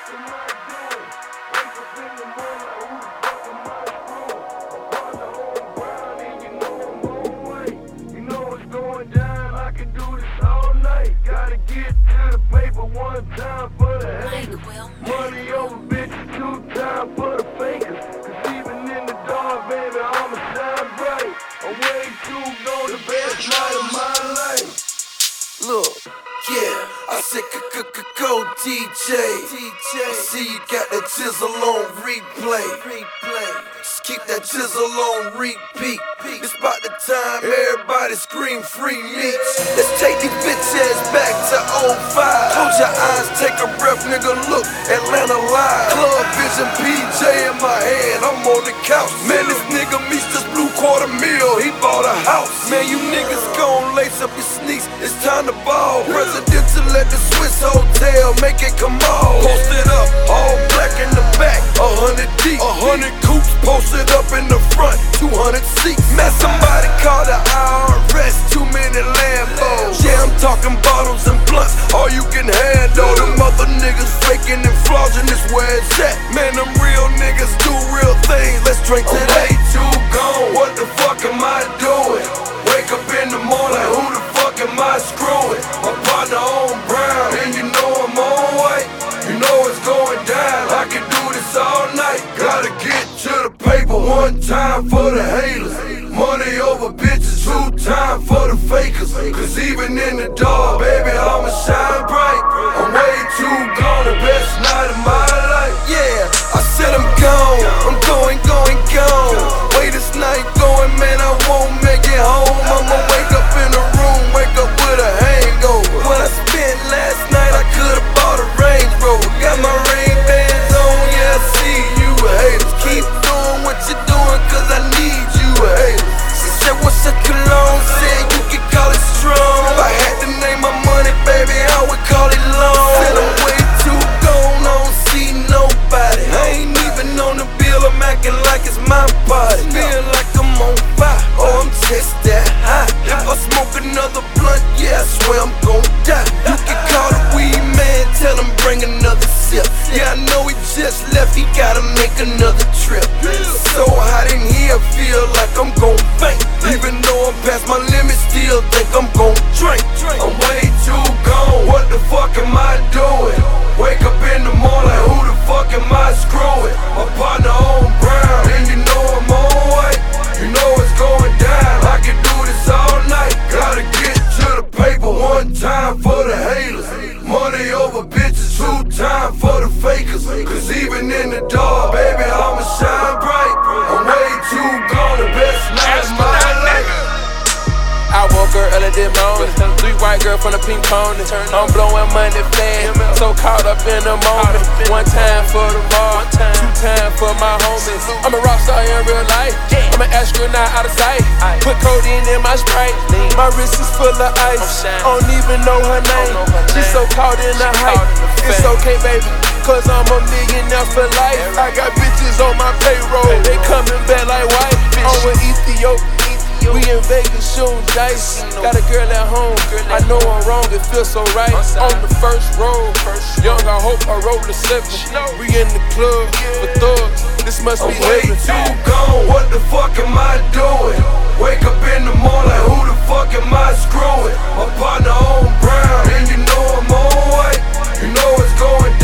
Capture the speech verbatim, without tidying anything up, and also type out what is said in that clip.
One time for the haters, money over bitches, two times for the fakers. Cause even in the dark, baby, I'ma shine bright. I'm way too gone, the best night of my life. Look, yeah, I said c-c-c-go D J. I see you got that chisel on replay. Just keep that chisel on repeat. It's about the time everybody scream free meats. Let's take these bitches back to oh five. Close your eyes, take a breath, nigga, look, Atlanta live. Club Vision P J in my hand, I'm on the couch. Man, this nigga meets this blue quarter meal, he bought a house. Man, you niggas gon' lace up your sneaks, it's time to ball. Presidential at the Swiss Hotel, make it come on. Posted up, all black in the back, a hundred deep. A hundred coops posted up in the front, two hundred seats. Man, somebody call the I R S, too many Lambos. Yeah, I'm talking bottles and blunts, all you can handle. Them other niggas faking and flossing, this where it's at. Man, them real niggas do real things, let's drink to that. Way too gone, what the fuck am I doing? Wake up in the morning, who the fuck am I screwing? My partner on brown, and you know I'm on white. You know it's going down, I can do this all night. Gotta get to the paper, one time for the haters. Money over bitches, two time for the fakers. Cause even in the dark, baby, I'ma shine bright. I'm way too gone, the best night of my life. Yeah, I said I'm gone, I'm going, going, gone. Way this night going, man, I won't make it home. I'ma wake up in the room, wake up with a hangover. What I spent last night, I could've bought a Range Rover. Got my rain bands on, yeah, I see you haters. Keep doing what you're doing, cause I need you haters. She said, what's a cologne? Said you can call it strong. If I had to name my money, baby, I would call it long. Said I'm way too gone, I don't see nobody. I ain't even on the bill, I'm acting like it's my party. Feel like I'm on fire, oh, I'm just that high. If I smoke another blunt, yeah, I swear I'm gon' die. You can call the weed man, tell him bring another sip. Yeah, I know he just left, he gotta make another trip. So hot in here, feel like I'm gon' faint. Even though I'm past my limit, still think I'm gon' drink. I'm way too gone, what the fuck am I doing? Wake up in the morning, who the fuck am I screwing? My partner on brown, and you know I'm on white. You know it's going down, I can do this all night. Gotta get to the paper, one time for the haters. Money over bitches, two time for the fakers. Cause even in the dark, baby, I'ma shine bright. I'm way too gone, the best night of my life. I woke her early this morning, three white girl from the pink pony. I'm blowing money fast, so caught up in the moment. One time for the ball, two time for my homies. I'm a rock star in real life, I'm an astronaut out of sight. Put codeine in my Sprite, my wrist is full of ice. I don't even know her name, she's so caught in the hype. It's okay, baby, cause I'm a millionaire for life. I got bitches on my payroll, they coming back like white. I'm with Ethiopia, we in Vegas shooting dice. Got a girl at home, I know I'm wrong, it feels so right. On the first row, young, I hope I roll the seven. We in the club for thugs, this must be way heaven. too gone, what the fuck am I doing? Wake up in the morning, who the fuck am I screwing? My partner on brown, and you know I'm on white. You know it's going